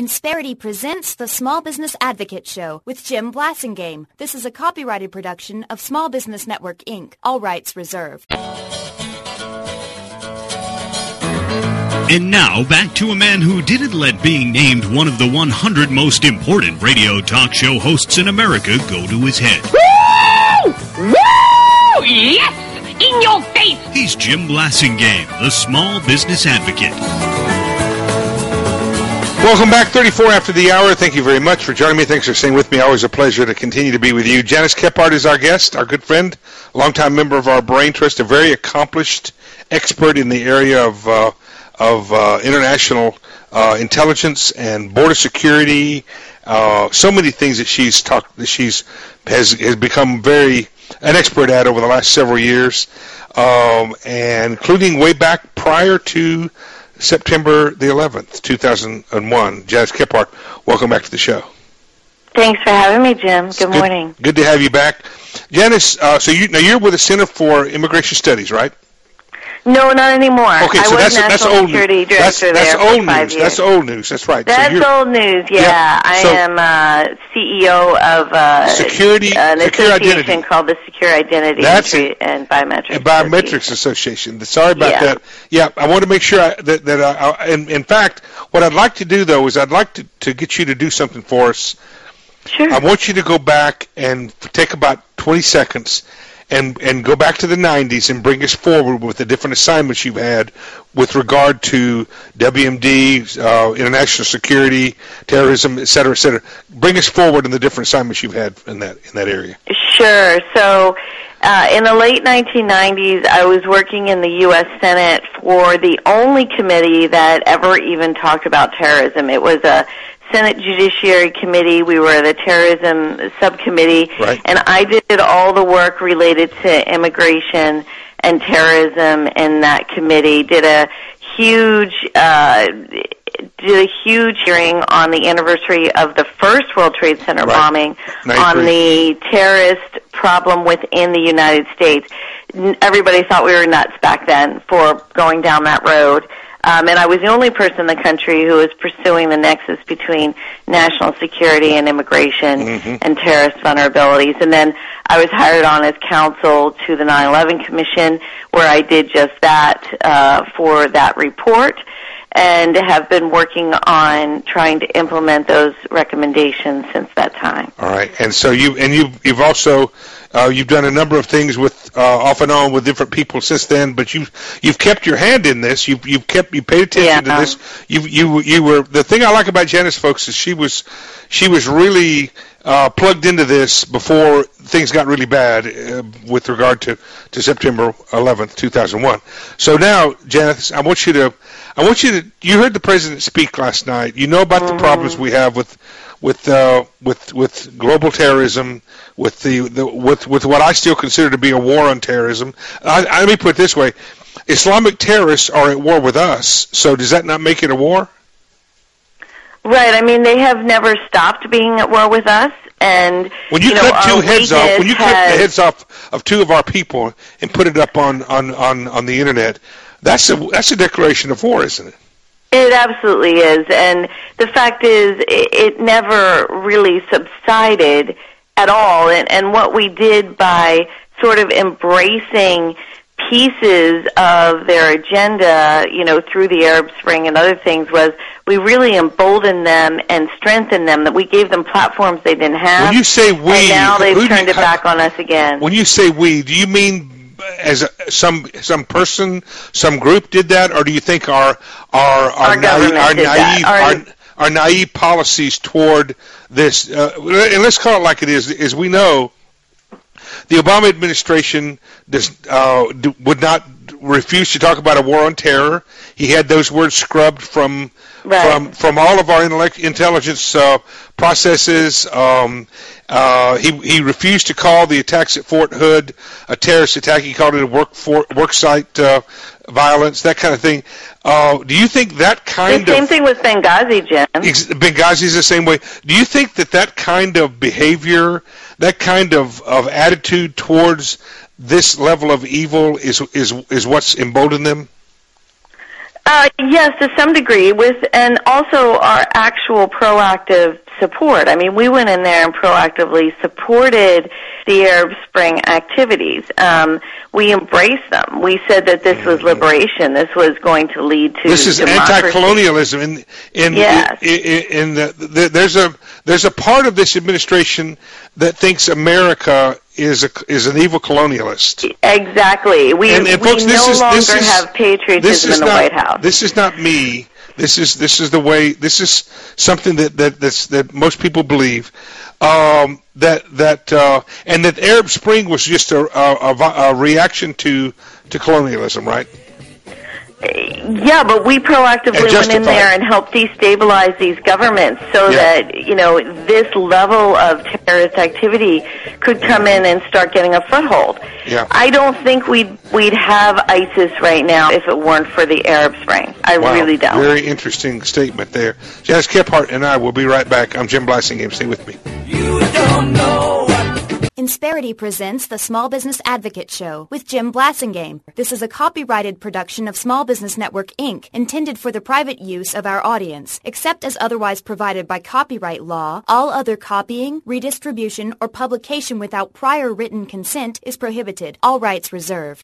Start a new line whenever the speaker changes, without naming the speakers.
Insperity presents the Small Business Advocate Show with Jim Blasingame. This is a copyrighted production of Small Business Network, Inc. All rights reserved.
And now, back to a man who didn't let being named one of the 100 most important radio talk show hosts in America go to his head.
Woo! Woo! Yes! In your face!
He's Jim Blasingame, the Small Business Advocate.
Welcome back, 34 after the hour. Thank you very much for joining me. Thanks for staying with me. Always a pleasure to continue to be with you. Janice Kephart is our guest, our good friend, longtime member of our Brain Trust, a very accomplished expert in the area of international intelligence and border security. So many things that has become an expert at over the last several years, and including way back prior to September the 11th, 2001. Janice Kephart, welcome back to the show.
Thanks for having me, Jim. Good morning.
Good to have you back. Janice, so you're with the Center for Immigration Studies, right?
No, not anymore.
Okay, so that's old news. That's old news. That's old news. That's right.
That's old news. Yeah,
yeah.
I am CEO of an association called the Secure Identity and Biometrics
Association. Sorry about that. Yeah, I want to make sure and in fact, what I'd like to do though is I'd like to get you to do something for us.
Sure.
I want you to go back and take about 20 seconds. And go back to the 90s and bring us forward with the different assignments you've had with regard to WMD, international security, terrorism, et cetera, et cetera. Bring us forward in the different assignments you've had in that area.
Sure. So in the late 1990s, I was working in the U.S. Senate for the only committee that ever even talked about terrorism. It was a Senate Judiciary Committee. We were the Terrorism Subcommittee,
right.
And I did all the work related to immigration and terrorism in that committee. Did a huge hearing on the anniversary of the first World Trade Center bombing, on the terrorist problem within the United States. Everybody thought we were nuts back then for going down that road. And I was the only person in the country who was pursuing the nexus between national security and immigration and terrorist vulnerabilities. And then I was hired on as counsel to the 9/11 Commission, where I did just that for that report, and have been working on trying to implement those recommendations since that time.
All right, and so you've also you've done a number of things with off and on with different people since then, but you've kept your hand in this. You paid attention to this. You were, the thing I like about Janice, folks, is she was really plugged into this before things got really bad with regard to September 11th, 2001. So now, Janice, I want you to you heard the president speak last night. You know about the problems we have with global terrorism, with what I still consider to be a war on terrorism. Let me put it this way: Islamic terrorists are at war with us. So does that not make it a war?
Right. I mean, they have never stopped being at war with us. And
when you cut two heads off, when you cut the heads off of two of our people and put it up on the internet, that's a declaration of war, isn't it?
It absolutely is. And the fact is, it never really subsided at all. And what we did by sort of embracing pieces of their agenda, through the Arab Spring and other things, was we really emboldened them and strengthened them, that we gave them platforms they didn't have.
When you say we,
and now they've turned it back on us again.
When you say we, do you mean as some person, some group did that, or do you think our naive policies toward this, and let's call it like it is we know, the Obama administration would not refuse to talk about a war on terror. He had those words scrubbed from all of our intelligence processes. He refused to call the attacks at Fort Hood a terrorist attack. He called it a work site violence, that kind of thing. Do you think that kind
the same thing with Benghazi, Jim?
Benghazi's the same way. Do you think that kind of behavior, that kind of attitude towards this level of evil is what's emboldened them?
Yes, to some degree, and also our actual proactive support. I mean, we went in there and proactively supported the Arab Spring activities. We embraced them. We said that this was liberation. This was going to lead to
this is
democracy.
Anti-colonialism. There's a part of this administration that thinks America is an evil colonialist.
Exactly. We
folks,
no longer have patriotism in the White House.
This is not me. This is the way. This is something that most people believe. And that Arab Spring was just a reaction to colonialism, right?
Yeah, but we proactively went in there and helped destabilize these governments so that, this level of terrorist activity could come in and start getting a foothold.
Yeah.
I don't think we'd have ISIS right now if it weren't for the Arab Spring. I really don't.
Very interesting statement there. Janice Kephart and I will be right back. I'm Jim Blasingame. Stay with me.
You don't know.
Insperity presents the Small Business Advocate Show with Jim Blasingame. This is a copyrighted production of Small Business Network, Inc., intended for the private use of our audience. Except as otherwise provided by copyright law, all other copying, redistribution, or publication without prior written consent is prohibited. All rights reserved.